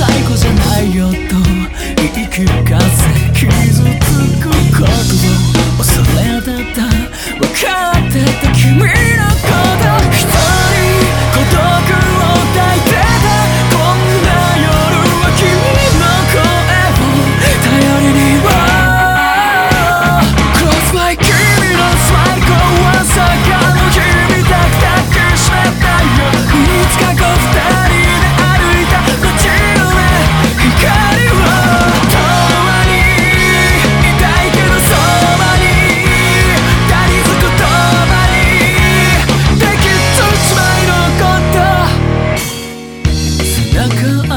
最後じゃないよと言い聞かせ、傷つくことを恐れてた、分かってた君のこと、一人孤独を抱いてたこんな夜は君の声を頼りには Close by 君の最高は坂の日みたく抱きしめたよ、いつかこう二人で歩いた街のね光を遠にいたいけどそばに抱りつく言葉にできっと一枚のこと、背中